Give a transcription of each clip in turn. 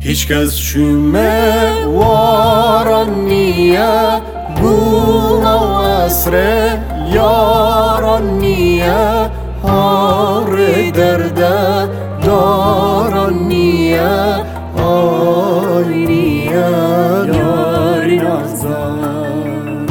هیچ کس چومه واران نیه گولا و اسر یاران نیه هار درده داران نیه آی نیه یاری نازدار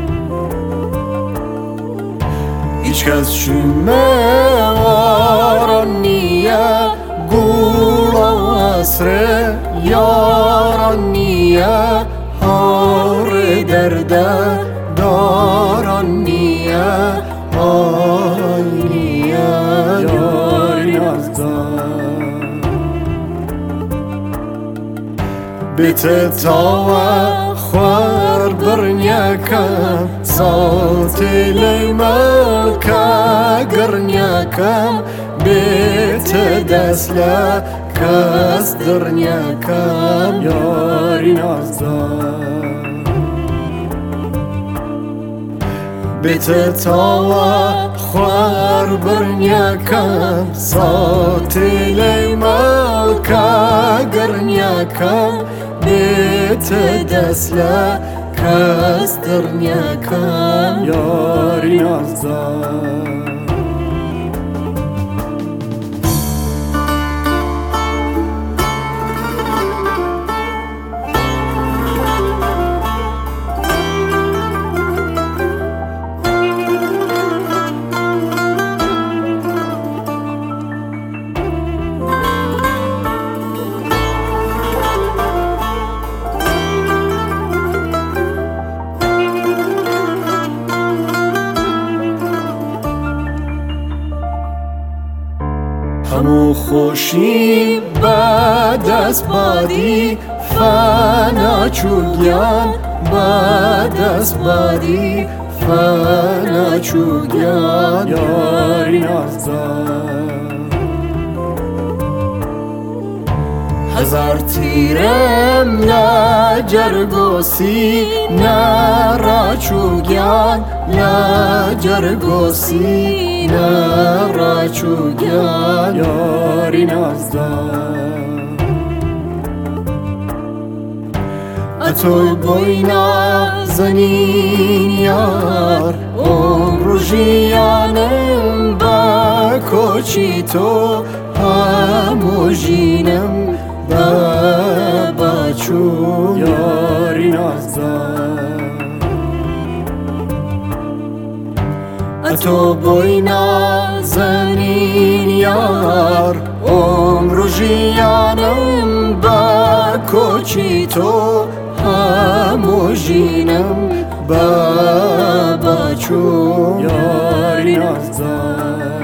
هیچ کس چومه واران نیه گولا و اسر یاران نیه هار درده داران نیه آی نیه یاری نازدار بیت تاوه خوار برنیکم صوتی لیملکه گرنیکم بیت دسله کس درنیکم یاری نازدار بیت تاوه خوار برنیکم صوتی لیملکه گرنیکم بیت دسله کس درنیکم یاری نازدار همو خوشی بعد از بادی فنا چوگیان بعد از بادی فنا چوگیان یاری نازدار هزار تیرم نه جرگوسی نه را چوگیان نه جرگوسی نه را چوگیان یاری نازدار اتوی بوینا زنین یار عمر جیانم با کوچی تو همو جینم با چون یاری نازدار اتو بوینا زنین یار عمر جیانم با کوچی تو همو جینم با چون یاری نازدار